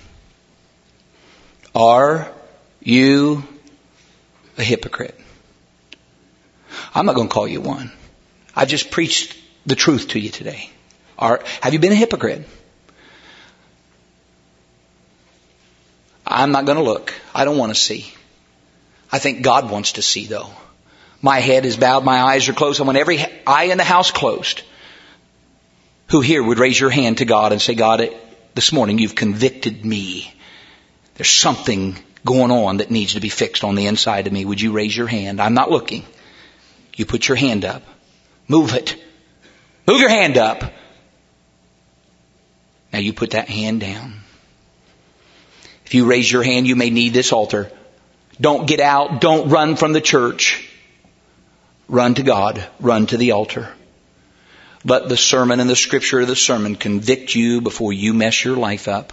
Are you a hypocrite? I'm not going to call you one. I've just preached the truth to you today. Have you been a hypocrite? I'm not going to look. I don't want to see. I think God wants to see, though. My head is bowed. My eyes are closed. I want every eye in the house closed. Who here would raise your hand to God and say, God, this morning you've convicted me. There's something going on that needs to be fixed on the inside of me? Would you raise your hand? I'm not looking. You put your hand up. Move it. Move your hand up. Now you put that hand down. If you raise your hand, you may need this altar. Don't get out. Don't run from the church. Run to God. Run to the altar. Let the sermon and the scripture of the sermon convict you before you mess your life up.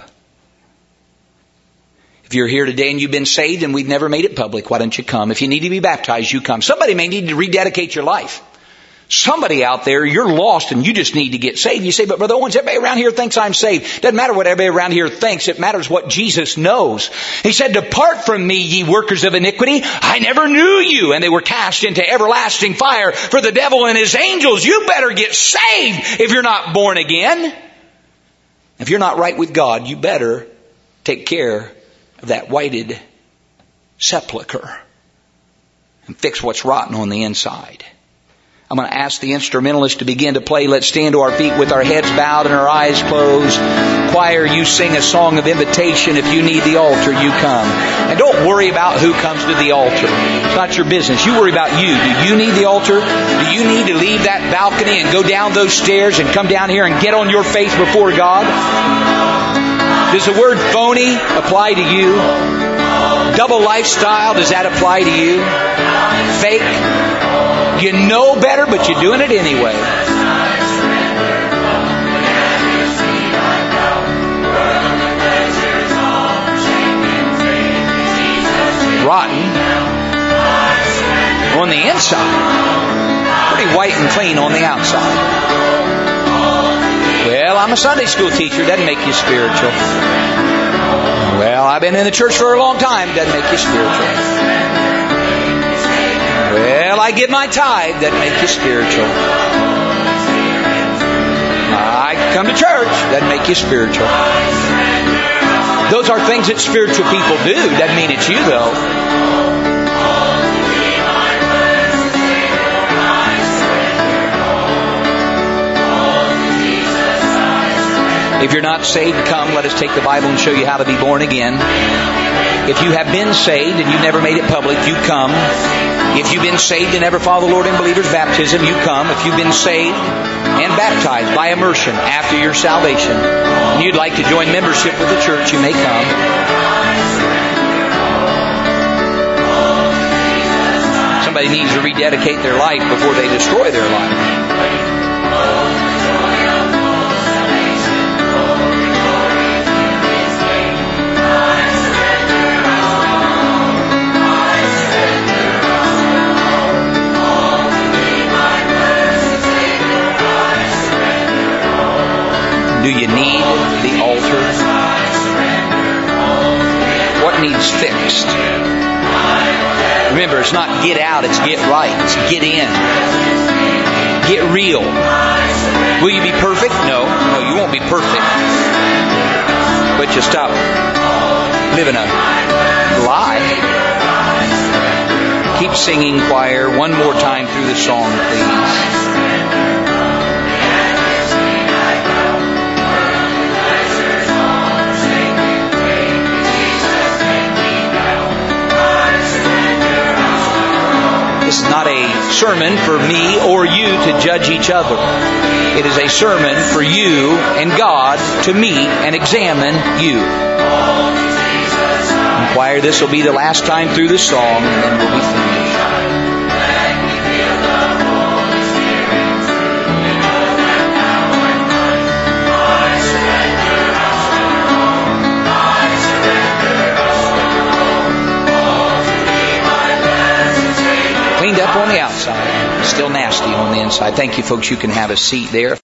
If you're here today and you've been saved and we've never made it public, why don't you come? If you need to be baptized, you come. Somebody may need to rededicate your life. Somebody out there, you're lost and you just need to get saved. You say, but Brother Owens, everybody around here thinks I'm saved. Doesn't matter what everybody around here thinks. It matters what Jesus knows. He said, depart from me, ye workers of iniquity. I never knew you. And they were cast into everlasting fire for the devil and his angels. You better get saved if you're not born again. If you're not right with God, you better take care of that whited sepulcher and fix what's rotten on the inside. I'm going to ask the instrumentalist to begin to play. Let's stand to our feet with our heads bowed and our eyes closed. Choir, you sing a song of invitation. If you need the altar, you come. And don't worry about who comes to the altar. It's not your business. You worry about you. Do you need the altar? Do you need to leave that balcony and go down those stairs and come down here and get on your face before God? Does the word phony apply to you? Double lifestyle, does that apply to you? Fake? You know better, but you're doing it anyway. Rotten on the inside. Pretty white and clean on the outside. Well, I'm a Sunday school teacher. Doesn't make you spiritual. Well, I've been in the church for a long time. Doesn't make you spiritual. Well, I give my tithe. Doesn't make you spiritual. I come to church. Doesn't make you spiritual. Those are things that spiritual people do. Doesn't mean it's you, though. If you're not saved, come. Let us take the Bible and show you how to be born again. If you have been saved and you've never made it public, you come. If you've been saved and never followed the Lord in believer's baptism, you come. If you've been saved and baptized by immersion after your salvation, and you'd like to join membership with the church, you may come. Somebody needs to rededicate their life before they destroy their life. Do you need the altar? What needs fixed? Remember, it's not get out, it's get right. It's get in. Get real. Will you be perfect? No, you won't be perfect. But you stop living a lie. Keep singing, choir. One more time through the song, please. This is not a sermon for me or you to judge each other. It is a sermon for you and God to meet and examine you. Choir, this will be the last time through the song, and then we'll be finished. Cleaned up on the outside, still nasty on the inside. Thank you, folks. You can have a seat there.